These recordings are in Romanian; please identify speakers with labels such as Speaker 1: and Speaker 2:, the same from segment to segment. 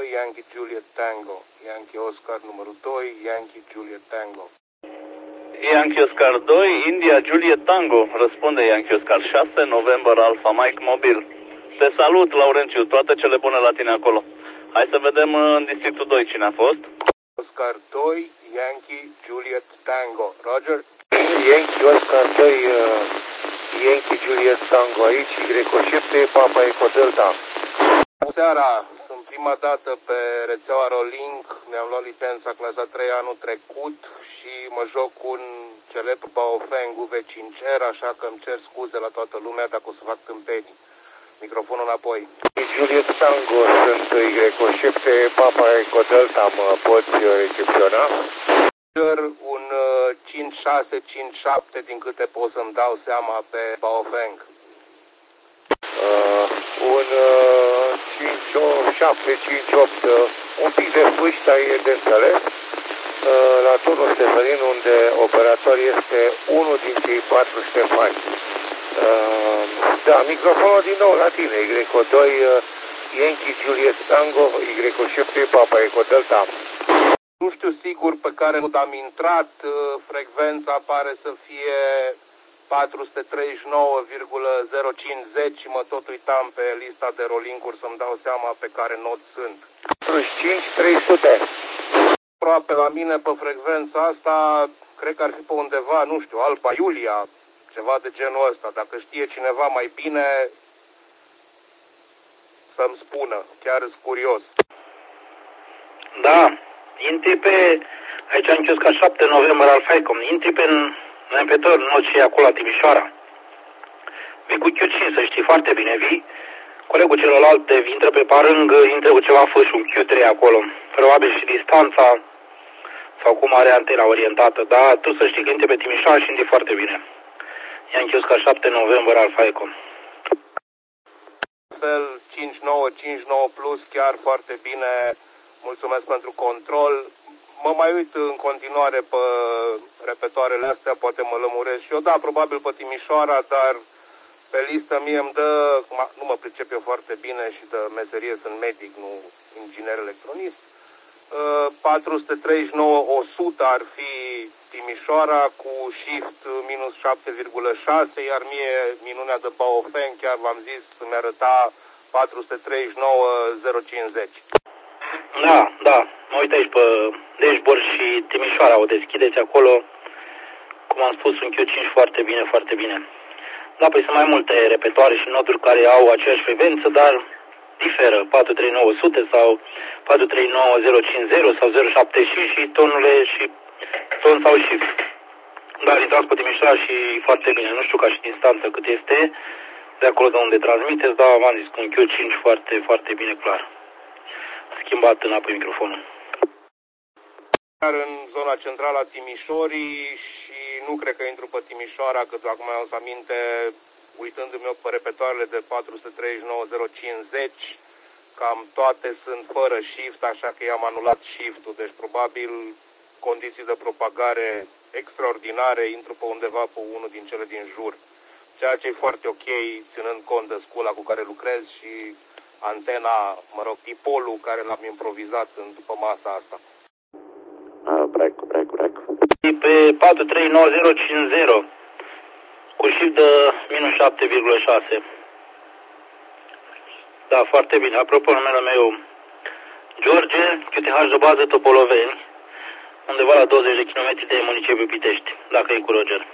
Speaker 1: 2, Yankee Juliet Tango. Yankee Oscar numărul 2, Yankee Juliet Tango.
Speaker 2: Yankee Oscar 2, India Juliet Tango, răspunde Yankee Oscar 6, November Alpha Mike Mobil. Te salut, Laurențiu, toate cele bune la tine acolo. Hai să vedem în districtul 2 cine a fost.
Speaker 1: Oscar 2, Yankee Juliet Tango. Roger?
Speaker 3: Yankee Oscar 2, Yankee Juliet Tango aici, Y7, Papa Eco Delta.
Speaker 1: Seara, sunt prima dată pe rețeaua Rolink, mi-am luat licența clasa 3 anul trecut și mă joc cu un celebru Baofeng UV5R, așa că îmi cer scuze la toată lumea dacă o să fac tâmpenii. Microfonul înapoi.
Speaker 3: Juliet Tango, sunt Y7, Papa Eco Delta, mă poți recepționa?
Speaker 1: Un 5-6-5-7 din câte pot să-mi dau seama pe Baofeng.
Speaker 3: Un 5-7-5-8, un pic de fâșta e de înțeles. La turnul Stefanin, unde operator este unul din cei 4 Ștefani. Da, microfonul din nou la tine, Y2, Yankee Juliet Tango, Y7, Papa Eco Delta.
Speaker 1: Nu știu sigur pe care nu am intrat, frecvența pare să fie 439,050 și mă tot uitam pe lista de rolling-uri să-mi dau seama pe care not sunt.
Speaker 3: 45-300.
Speaker 1: Aproape la mine pe frecvența asta, cred că ar fi pe undeva, nu știu, Alba Iulia, ceva de genul ăsta. Dacă știe cineva mai bine, să-mi spună, chiar sunt curios.
Speaker 4: Da, intri pe, aici am închis ca 7 November al FICOM, intri pe repetor, nu ce e acolo la Timișoara. Vii cu Q5, să știi foarte bine, vii. Colegul celălalt intră pe parâng, intră cu ceva fâș, un Q3 acolo. Probabil și distanța sau cum are antena orientată, dar tu să știi că intri pe Timișoara și intri foarte bine. I-am închis ca 7 November al FICOM.
Speaker 1: Fel 5959 plus, chiar foarte bine. Mulțumesc pentru control. Mă mai uit în continuare pe repetoarele astea, poate mă lămuresc și eu. Da, probabil pe Timișoara, dar pe listă mie îmi dă, nu mă pricep eu foarte bine și de meserie sunt medic, nu inginer electronist. 439-100 ar fi Timișoara cu shift minus 7,6, iar mie minunea de Baofeng, chiar v-am zis, îmi arăta 439-050.
Speaker 4: Da, mă uit aici pe dashboard și Timișoara, o deschideți acolo, cum am spus, un Q5 foarte bine, foarte bine. Da, păi sunt mai multe repetoare și noduri care au aceeași frecvență, dar diferă, 439-100 sau 439-050 sau 075 și tonurile și ton sau shift. Dar intrați pe Timișoara și foarte bine, nu știu ca și distanță cât este, de acolo de unde transmiteți, dar v-am zis cu un Q5 foarte, foarte bine clar. Schimbat înapoi microfonul.
Speaker 1: Iar în zona centrală a Timișorii și nu cred că intru pe Timișoara, că acum am să aminte, uitându-mi eu pe repetoarele de 439-050, cam toate sunt fără shift, așa că i-am anulat shift-ul, deci probabil condiții de propagare extraordinare, intru pe undeva pe unul din cele din jur. Ceea ce e foarte ok, ținând cont de scula cu care lucrez și antena, tipolul care l-am improvizat după masa asta.
Speaker 3: Break.
Speaker 4: Pe 439-050 cu shift de minus 7,6. Da, foarte bine. Apropo, numele meu George, QTH de bază Topoloveni, undeva la 20 de km de municipiul Pitești, dacă e cu Roger.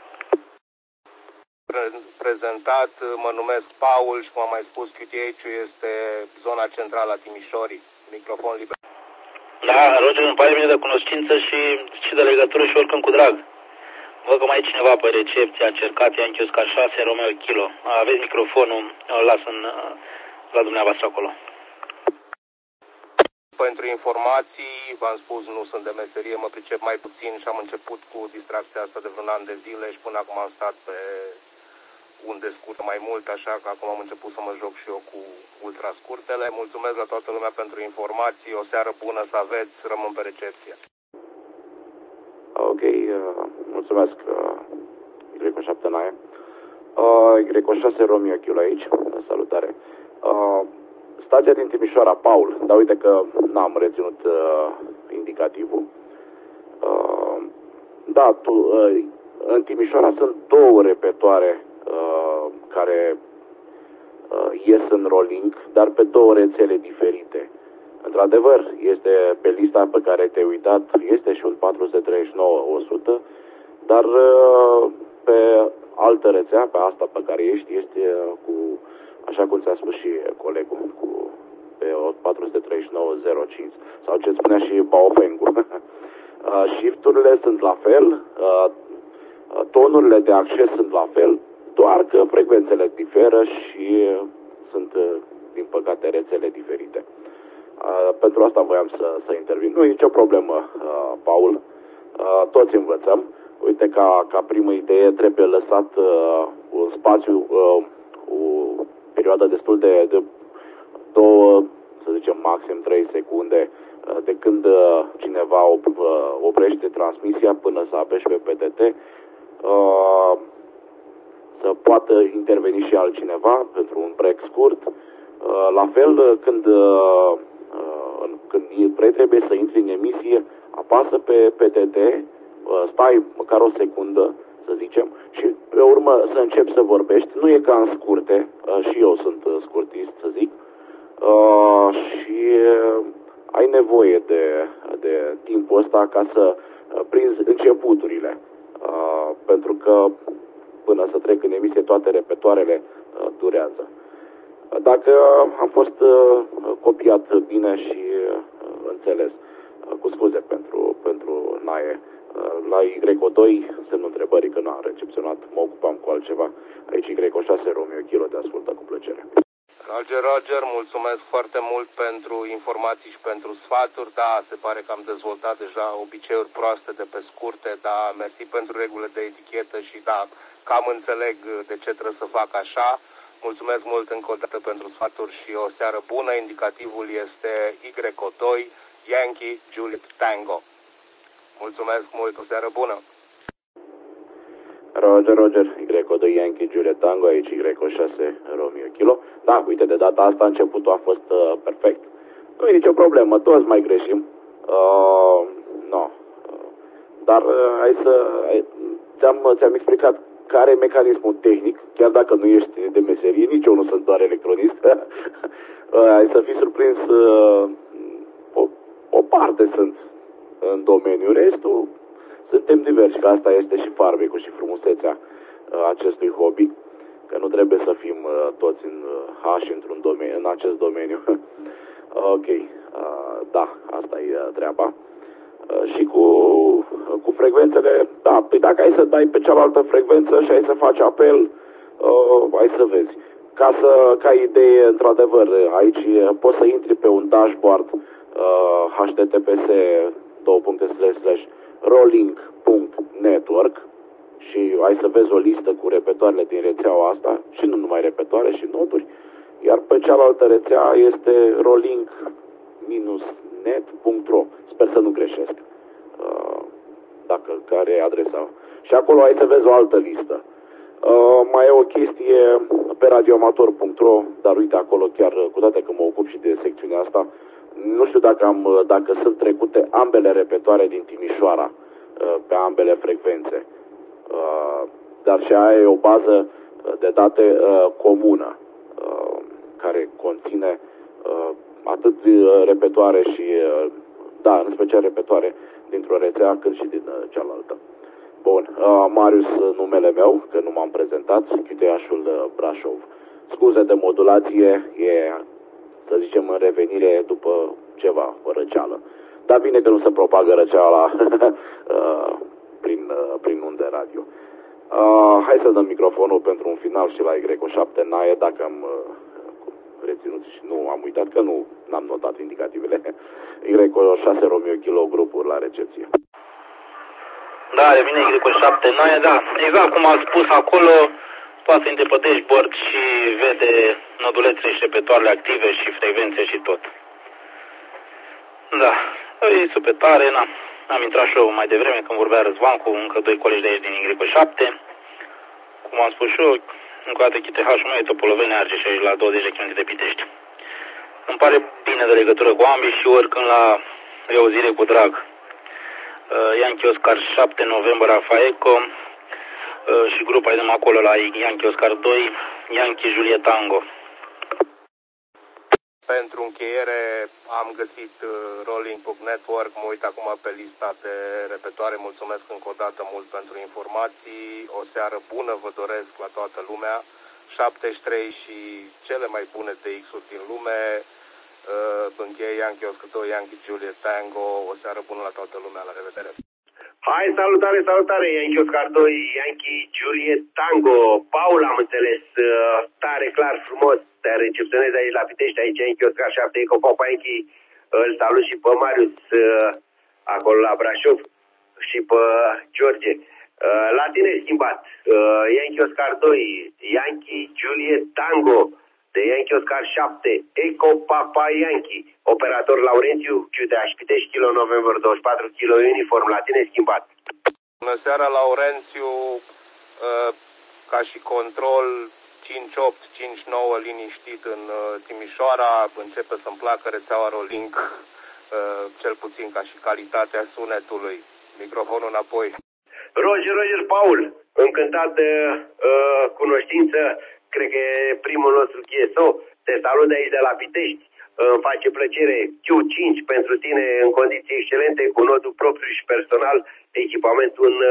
Speaker 1: Prezentat, mă numesc Paul și cum am mai spus, QTH-ul este zona centrală a Timișorii. Microfon liber.
Speaker 4: Da, Roger, îmi pare bine de cunoștință și de legătură și oricând cu drag. Văd că mai e cineva pe recepție, a încercat, i-a închis ca 6 Romeo Kilo. Aveți microfonul, îl las la dumneavoastră acolo.
Speaker 1: Pentru informații, v-am spus, nu sunt de meserie, mă pricep mai puțin și am început cu distracția asta de vreun an de zile și până acum am stat pe unde scurtă mai mult, așa că acum am început să mă joc și eu cu ultra scurtele. Mulțumesc la toată lumea pentru informații, o seară bună să aveți, rămân pe recepție.
Speaker 3: Ok, mulțumesc, Y7 Y6 Romeo Kilo aici, salutare.
Speaker 5: stația din Timișoara, Paul, dar uite că n-am reținut indicativul. Da, în Timișoara sunt două repetoare care ies în rolling, dar pe două rețele diferite. Într-adevăr, este pe lista pe care te-ai uitat, este și un 439-100, dar pe altă rețea, pe asta pe care ești, este cu, așa cum ți-a spus și colegul, cu pe 439-05, sau ce spunea și Baofengu. Shifturile sunt la fel, tonurile de acces sunt la fel, doar că frecvențele diferă și sunt, din păcate, rețele diferite. Pentru asta voiam să intervin. Nu e nicio problemă, Paul. Toți învățăm. Uite, ca primă idee trebuie lăsat un spațiu, o perioadă destul de 2, să zicem, maxim 3 secunde de când cineva oprește transmisia până să apeși pe PTT, să poată interveni și altcineva pentru un break scurt. La fel, când trebuie să intri în emisie, apasă pe PTT, stai măcar o secundă, să zicem, și pe urmă să începi să vorbești. Nu e ca în scurte, și eu sunt scurtist, să zic, și ai nevoie de timpul ăsta ca să prinzi începuturile, pentru că până să trec în emisie toate repetoarele durează. Dacă am fost copiat bine și înțeles, cu scuze pentru Nae, la Y2 semnul întrebării că n-am recepționat, mă ocupam cu altceva. Aici Y6 Romeo Kilo, te ascultă cu plăcere.
Speaker 1: Roger, mulțumesc foarte mult pentru informații și pentru sfaturi. Da, se pare că am dezvoltat deja obiceiuri proaste de pe scurte, dar mersi pentru regulile de etichetă și da, cam înțeleg de ce trebuie să fac așa. Mulțumesc mult încă o dată pentru sfaturi și o seară bună. Indicativul este Y2 Yankee Juliet Tango. Mulțumesc mult, o seară bună.
Speaker 5: Roger, Y2 Yankee Juliet Tango, aici Y6 Romeo Kilo. Da, uite, de data asta începutul a fost perfect. Nu e nicio problemă, toți mai greșim. Dar ți-am explicat care e mecanismul tehnic, chiar dacă nu ești de meserie, nici eu nu sunt doar electronist. Ai să fii surprins, o parte sunt în domeniu, restul suntem diversi, că asta este și farmecul și frumusețea acestui hobby, că nu trebuie să fim toți în într-un domeniu, în acest domeniu. Ok, da, asta e treaba. Și cu frecvențele, da, păi dacă ai să dai pe cealaltă frecvență și ai să faci apel, ai să vezi. Ca idee, într-adevăr, aici poți să intri pe un dashboard https://rolling.network și ai să vezi o listă cu repetoarele din rețeaua asta, și nu numai repetoare, și noduri, iar pe cealaltă rețea este rolling-net.ro. Sper să nu greșesc, dacă care e adresa. Și acolo ai să vezi o altă listă. Mai e o chestie pe radioamator.ro, dar uite acolo chiar, cu toate că mă ocup și de secțiunea asta, nu știu dacă sunt trecute ambele repetoare din Timișoara pe ambele frecvențe. Dar și aia e o bază de date comună, care conține atât repetoare și, da, în special repetoare dintr-o rețea, cât și din cealaltă. Bun, Marius, numele meu, că nu m-am prezentat, Chiteașul Brașov. Scuze de modulație, e, să zicem, în revenire după ceva, răceală. Dar bine că nu se propagă răceala prin unde radio. Hai să dăm microfonul pentru un final și la Y7 Nae, dacă am reținut și nu am uitat, că nu am notat indicativele. Y6 Romeo Kilo, grupuri la recepție.
Speaker 4: Da, revine Y7 Nae, da. Exact cum am spus acolo, poate să intre pe dashboard și vede nodulețele și repetoarele active și frecvențe și tot. Da, e super tare, am intrat și eu mai devreme când vorbea Răzvan cu încă doi colegi de aici din Y7. Cum am spus și eu, încă o dată Chiteașul meu e Topoloveni, Argeș, aici la 20 de km de Pitești. îmi pare bine de legătură cu ambii și oricând e o zile cu drag. Yankee Oscar 7 November Alpha Echo și grupa de acolo la Yankee Oscar 2, Yankee Juliet Tango.
Speaker 1: Pentru încheiere am găsit Rolling.network, mă uit acum pe lista de repetoare, mulțumesc încă o dată mult pentru informații, o seară bună vă doresc la toată lumea, 73 și cele mai bune TX-uri din lume, încheie Yankee Oscar 2, Yankee Juliet Tango, o seară bună la toată lumea, la revedere!
Speaker 6: Hai, salutare, salutare, Yankee Oscar 2, Yankee Juliet Tango. Paul, am înțeles, tare, clar, frumos, te recepționezi aici la Pitești, aici Yankee Oscar 7, Eco Papa Yankee, îl salut și pe Marius, acolo la Brașov, și pe George. La tine schimbat, Yankee Oscar 2, Yankee Juliet Tango, de Yankee Oscar 7, Eco Papa Yankee, operator Laurențiu, Ciudeaș, Pitești, Kilo November 24, Kilo Uniform, la tine schimbat.
Speaker 1: Bună seara, Laurențiu, ca și control 5-8, 5-9 liniștit în Timișoara, începe să-mi placă rețeaua Rolink, cel puțin ca și calitatea sunetului. Microfonul înapoi.
Speaker 6: Roger, Paul, încântat de cunoștință, cred că e primul nostru CSO, te salut de aici de la Pitești, îmi face plăcere, Q5 pentru tine în condiții excelente, cu nodul propriu și personal, echipamentul în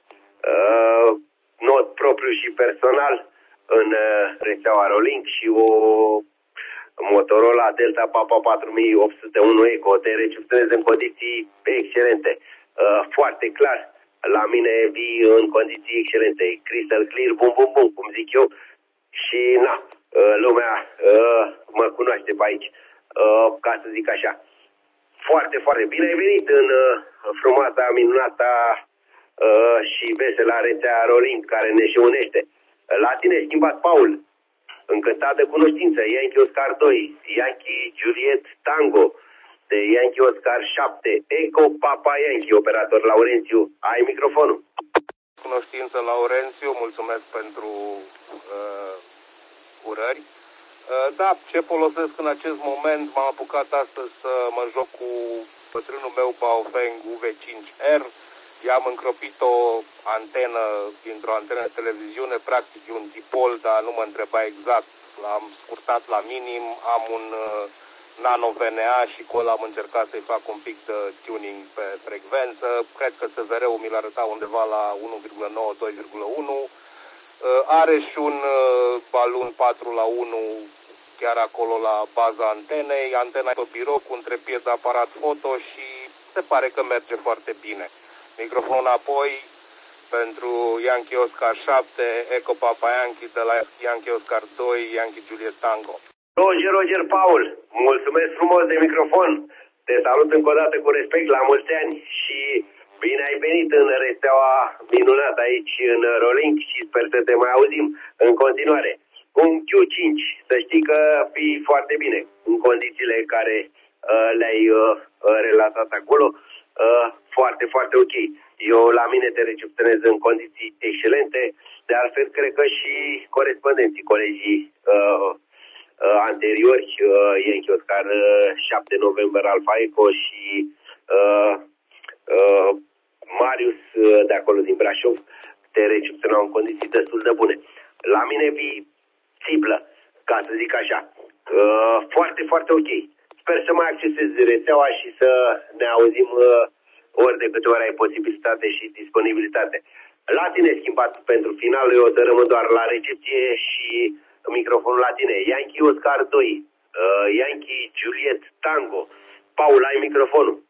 Speaker 6: nod propriu și personal în rețeaua Rolink și o Motorola Delta Papa 4801 Eco, te recepționezi în condiții excelente, foarte clar. La mine vii în condiții excelente, crystal clear, bum, cum zic eu, și lumea mă cunoaște pe aici, ca să zic așa. Foarte, foarte bine ai venit în frumoasa, minunata și vesela rețea Rolink care ne și unește. La tine schimbat, Paul, încântat de cunoștință, Yankee Oscar 2, Yankee Juliet Tango, de Yankee Oscar 7, Eco Papa Yankee, operator Laurențiu, ai microfonul.
Speaker 1: Cunoștință, Laurențiu, mulțumesc pentru urări. Da, ce folosesc în acest moment, m-am apucat astăzi să mă joc cu bătrânul meu Baofeng UV5R. I-am încropit o antenă dintr-o antenă de televiziune, practic un dipol, dar nu mă întreba exact. L-am scurtat la minim, am un nano VNA și cu ăla am încercat să-i fac un pic de tuning pe frecvență. Cred că SVR-ul mi l-arăta undeva la 1,9-2,1. Are și un balun 4:1 chiar acolo la baza antenei. Antena e pe birou cu un trepied de aparat foto și se pare că merge foarte bine. Microfon apoi pentru Yankee Oscar 7, Eco Papa Yankee, de la Yankee Oscar 2, Yankee Juliet Tango.
Speaker 6: Roger, Paul, mulțumesc frumos de microfon. Te salut încă o dată cu respect, la mulți ani și bine ai venit în rețeaua minunată aici în Rolink și sper să te mai auzim în continuare. Un Q5, să știi că fii foarte bine în condițiile care le-ai relatat acolo. Foarte, foarte ok. Eu la mine te recepționez în condiții excelente, de altfel cred că și corespondenții, colegii anteriori, Yankee Oscar 7 November Alpha Echo și Marius de acolo din Brașov te recepționau în condiții destul de bune. La mine vii țiplă, ca să zic așa. Foarte, foarte ok. Sper să mai accesezi rețeaua și să ne auzim ori de câte ori ai posibilitate și disponibilitate. La tine schimbat pentru final, eu o să rămân doar la recepție și microfonul la tine. Yankee Oscar 2, Yankee Juliet Tango. Paul, ai microfonul.